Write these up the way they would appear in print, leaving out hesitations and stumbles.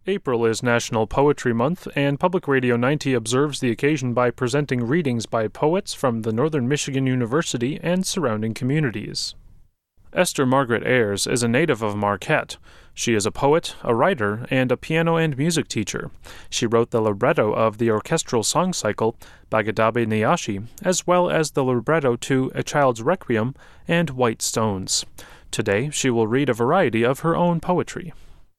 April is National Poetry Month, and Public Radio 90 observes the occasion by presenting readings by poets from the Northern Michigan University and surrounding communities. Esther Margaret Ayers is a native of Marquette. She is a poet, a writer, and a piano and music teacher. She wrote the libretto of the orchestral song cycle Bagadabe Nyashi, as well as the libretto to A Child's Requiem and White Stones. Today, she will read a variety of her own poetry.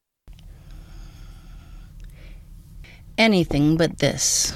Anything but this.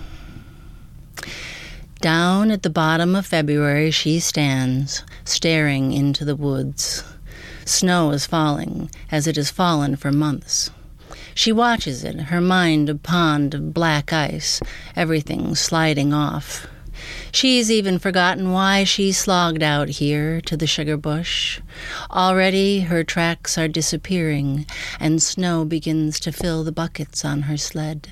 Down at the bottom of February she stands, staring into the woods. Snow is falling, as it has fallen for months. She watches it, her mind a pond of black ice, everything sliding off. She's even forgotten why she slogged out here to the sugar bush. Already her tracks are disappearing, and snow begins to fill the buckets on her sled.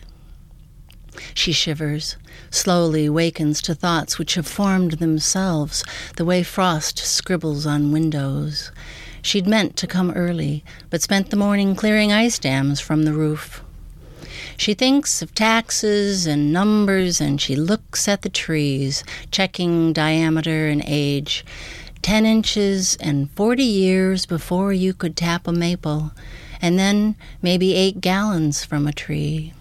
She shivers, slowly wakens to thoughts which have formed themselves, the way frost scribbles on windows. She'd meant to come early, but spent the morning clearing ice dams from the roof. She thinks of taxes and numbers, and she looks at the trees, checking diameter and age. 10 inches and 40 years before you could tap a maple, and then maybe 8 gallons from a tree.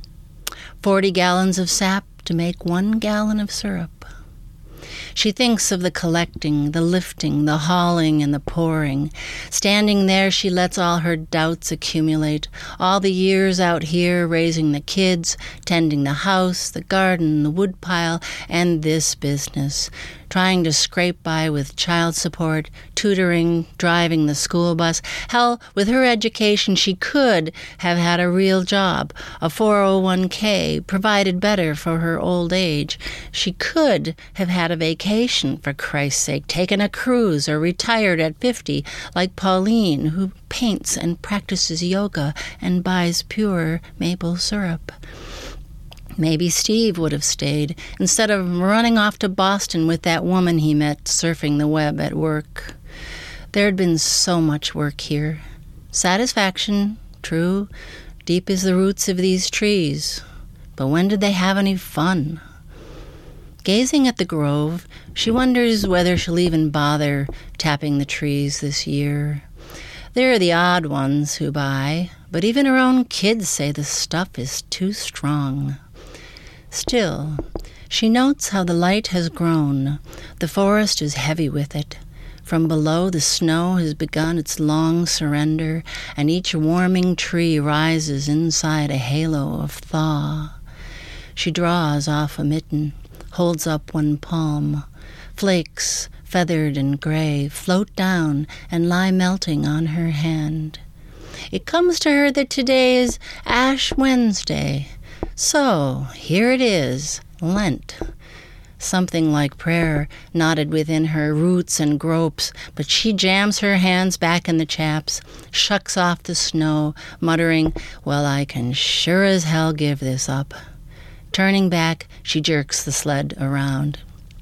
40 gallons of sap to make 1 gallon of syrup. She thinks of the collecting, the lifting, the hauling, and the pouring. Standing there, she lets all her doubts accumulate, all the years out here raising the kids, tending the house, the garden, the woodpile, and this business, trying to scrape by with child support, tutoring, driving the school bus. Hell, with her education, she could have had a real job, a 401k, provided better for her old age. She could have had a vacation, for Christ's sake, taken a cruise or retired at 50, like Pauline, who paints and practices yoga and buys pure maple syrup. Maybe Steve would have stayed, instead of running off to Boston with that woman he met surfing the web at work. There had been so much work here. Satisfaction, true, deep as the roots of these trees. But when did they have any fun? Gazing at the grove, she wonders whether she'll even bother tapping the trees this year. There are the odd ones who buy, but even her own kids say the stuff is too strong. Still, she notes how the light has grown. The forest is heavy with it. From below, the snow has begun its long surrender, and each warming tree rises inside a halo of thaw. She draws off a mitten, holds up one palm. Flakes, feathered and gray, float down and lie melting on her hand. It comes to her that today is Ash Wednesday. So, here it is, Lent. Something like prayer knotted within her roots and gropes, but she jams her hands back in the chaps, shucks off the snow, muttering, "Well, I can sure as hell give this up." Turning back, she jerks the sled around.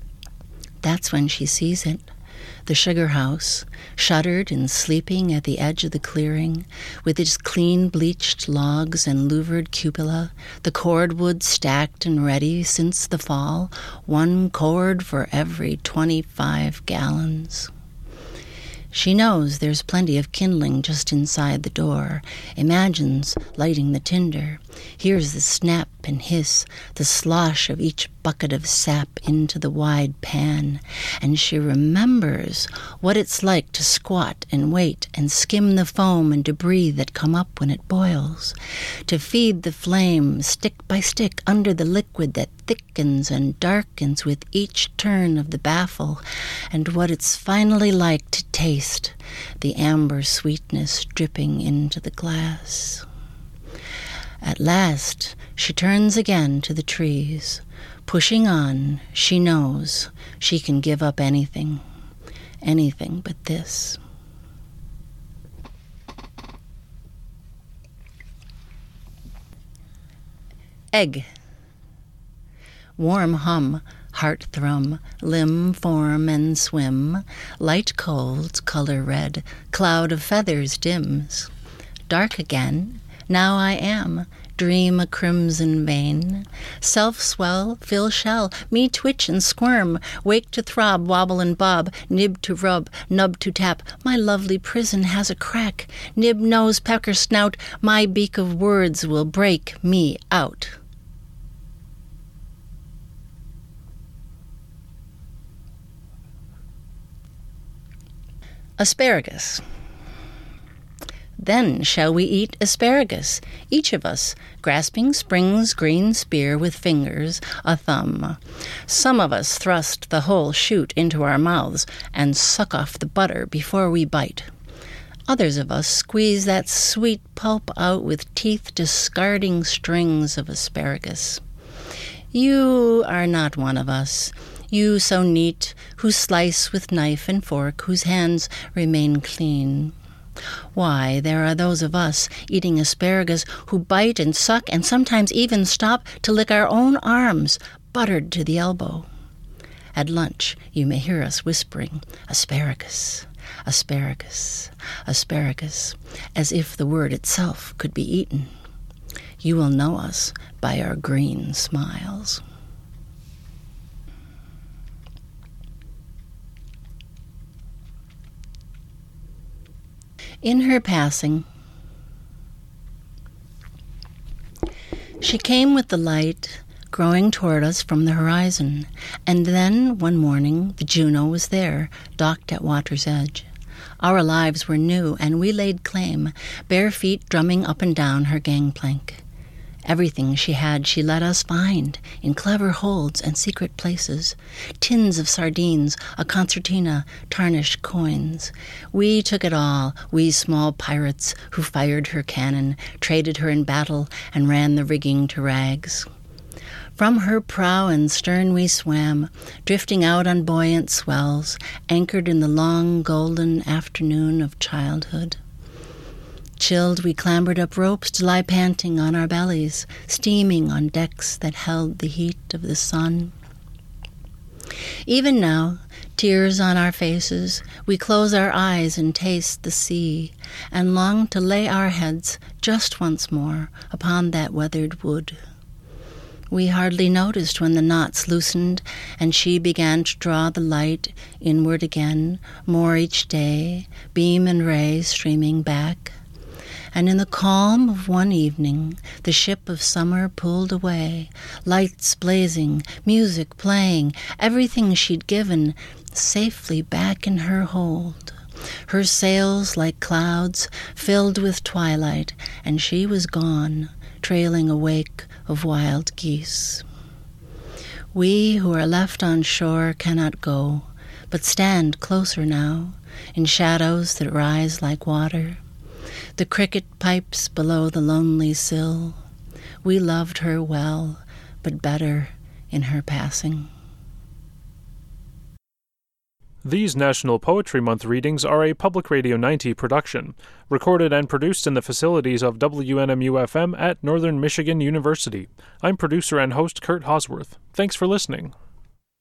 That's when she sees it. The sugar house, shuttered and sleeping at the edge of the clearing, with its clean-bleached logs and louvered cupola, the cordwood stacked and ready since the fall, 1 cord for every 25 gallons. She knows there's plenty of kindling just inside the door, imagines lighting the tinder, hears the snap and hiss, the slosh of each bucket of sap into the wide pan, and she remembers what it's like to squat and wait and skim the foam and debris that come up when it boils, to feed the flame stick by stick under the liquid that thickens and darkens with each turn of the baffle, and what it's finally like to taste, the amber sweetness dripping into the glass. At last, she turns again to the trees. Pushing on, she knows she can give up anything but this. Egg. Warm hum, heart thrum, limb form and swim, light cold, color red, cloud of feathers dims. Dark again, Now I am, dream a crimson vein. Self-swell, fill shell, me twitch and squirm, wake to throb, wobble and bob, nib to rub, nub to tap. My lovely prison has a crack. Nib, nose, pecker, snout, my beak of words will break me out. Asparagus. Then shall we eat asparagus, each of us, grasping spring's green spear with fingers, a thumb. Some of us thrust the whole shoot into our mouths and suck off the butter before we bite. Others of us squeeze that sweet pulp out with teeth discarding strings of asparagus. You are not one of us. You so neat, who slice with knife and fork, whose hands remain clean. Why, there are those of us eating asparagus who bite and suck and sometimes even stop to lick our own arms, buttered to the elbow. At lunch, you may hear us whispering, asparagus, asparagus, asparagus, as if the word itself could be eaten. You will know us by our green smiles. In her passing, she came with the light growing toward us from the horizon, and then one morning the Juno was there, docked at water's edge. Our lives were new, and we laid claim, bare feet drumming up and down her gangplank. Everything she had she let us find, in clever holds and secret places. Tins of sardines, a concertina, tarnished coins. We took it all, we small pirates who fired her cannon, traded her in battle, and ran the rigging to rags. From her prow and stern we swam, drifting out on buoyant swells, anchored in the long golden afternoon of childhood. Chilled, we clambered up ropes to lie panting on our bellies, steaming on decks that held the heat of the sun. Even now, tears on our faces, we close our eyes and taste the sea, and long to lay our heads just once more upon that weathered wood. We hardly noticed when the knots loosened, and she began to draw the light inward again, more each day, beam and ray streaming back. And in the calm of one evening, the ship of summer pulled away, lights blazing, music playing, everything she'd given safely back in her hold. Her sails like clouds filled with twilight, and she was gone, trailing a wake of wild geese. We who are left on shore cannot go, but stand closer now, in shadows that rise like water. The cricket pipes below the lonely sill. We loved her well, but better in her passing. These National Poetry Month readings are a Public Radio 90 production, recorded and produced in the facilities of WNMU-FM at Northern Michigan University. I'm producer and host Kurt Hosworth. Thanks for listening.